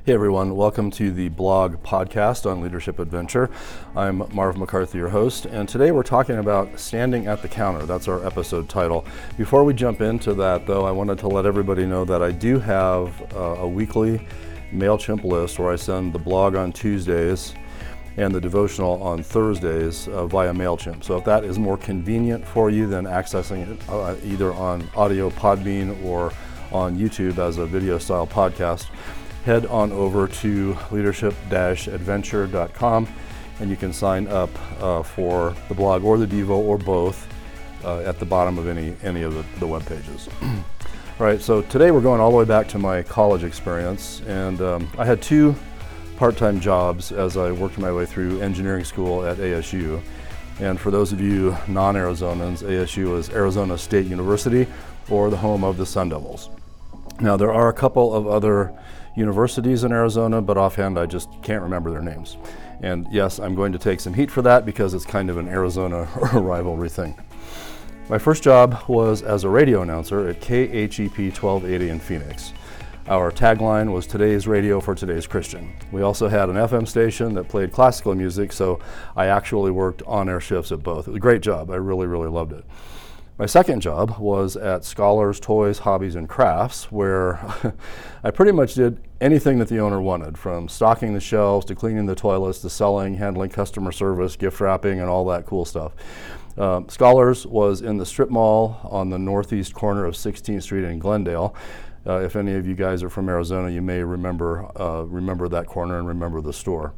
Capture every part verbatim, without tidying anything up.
Hey everyone, welcome to the blog podcast on Leadership Adventure. I'm Marv McCarthy, your host, and today we're talking about standing at the counter. That's our episode title. Before we jump into that though, I wanted to let everybody know that I do have uh, a weekly MailChimp list where I send the blog on Tuesdays and the devotional on Thursdays uh, via MailChimp. So if that is more convenient for you than accessing it uh, either on audio Podbean or on YouTube as a video style podcast, head on over to leadership dash adventure dot com and you can sign up uh, for the blog or the Devo or both uh, at the bottom of any, any of the, the web pages. All right, so today we're going all the way back to my college experience, and um, I had two part-time jobs as I worked my way through engineering school at A S U. And for those of you non-Arizonans, A S U is Arizona State University, or the home of the Sun Devils. Now there are a couple of other universities in Arizona, but offhand I just can't remember their names. And yes, I'm going to take some heat for that because it's kind of an Arizona rivalry thing. My first job was as a radio announcer at K H E P twelve eighty in Phoenix. Our tagline was "Today's Radio for Today's Christian." We also had an F M station that played classical music, so I actually worked on-air shifts at both. It was a great job. I really, really loved it. My second job was at Scholars Toys, Hobbies, and Crafts, where I pretty much did anything that the owner wanted, from stocking the shelves to cleaning the toilets to selling, handling customer service, gift wrapping, and all that cool stuff. Um, Scholars was in the strip mall on the northeast corner of sixteenth Street in Glendale. Uh, if any of you guys are from Arizona, you may remember uh, remember that corner and remember the store.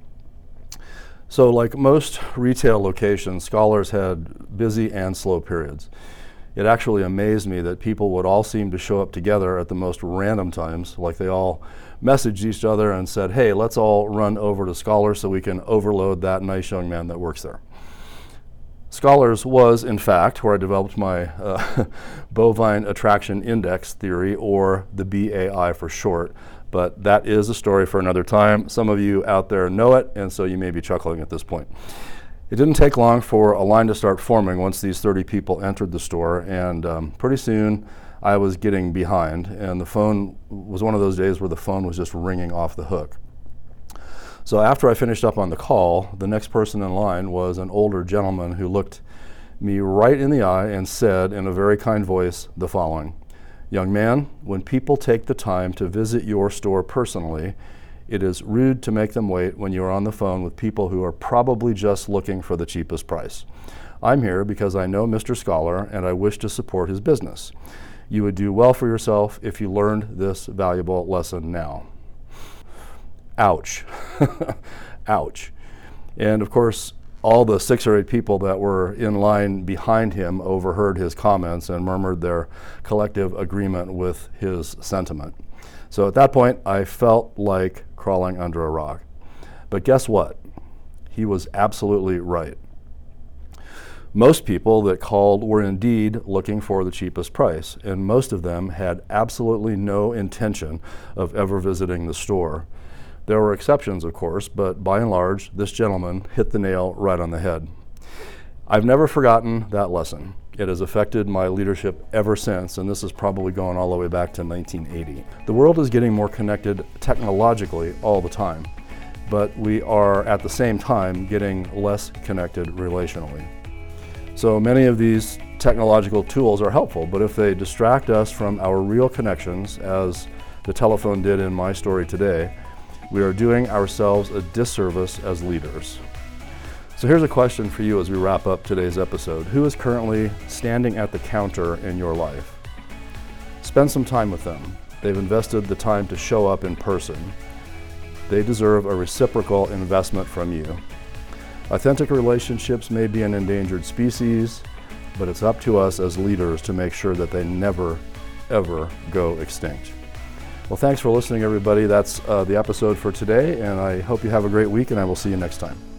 So like most retail locations, Scholars had busy and slow periods. It actually amazed me that people would all seem to show up together at the most random times, like they all messaged each other and said, hey, let's all run over to Scholars so we can overload that nice young man that works there. Scholars was, in fact, where I developed my uh, bovine attraction index theory, or the B A I for short, but that is a story for another time. Some of you out there know it, and so you may be chuckling at this point. It didn't take long for a line to start forming once these thirty people entered the store, and um, pretty soon I was getting behind, and the phone was one of those days where the phone was just ringing off the hook. So after I finished up on the call, the next person in line was an older gentleman who looked me right in the eye and said in a very kind voice the following: "Young man, when people take the time to visit your store personally, it is rude to make them wait when you are on the phone with people who are probably just looking for the cheapest price. I'm here because I know Mister Scholar and I wish to support his business. You would do well for yourself if you learned this valuable lesson now." Ouch. Ouch. And of course, all the six or eight people that were in line behind him overheard his comments and murmured their collective agreement with his sentiment. So at that point, I felt like crawling under a rock. But guess what? He was absolutely right. Most people that called were indeed looking for the cheapest price, and most of them had absolutely no intention of ever visiting the store. There were exceptions, of course, but by and large, this gentleman hit the nail right on the head. I've never forgotten that lesson. It has affected my leadership ever since, and this is probably going all the way back to nineteen eighty. The world is getting more connected technologically all the time, but we are at the same time getting less connected relationally. So many of these technological tools are helpful, but if they distract us from our real connections, as the telephone did in my story today, we are doing ourselves a disservice as leaders. So here's a question for you as we wrap up today's episode. Who is currently standing at the counter in your life? Spend some time with them. They've invested the time to show up in person. They deserve a reciprocal investment from you. Authentic relationships may be an endangered species, but it's up to us as leaders to make sure that they never, ever go extinct. Well, thanks for listening, everybody. That's uh, the episode for today, and I hope you have a great week, and I will see you next time.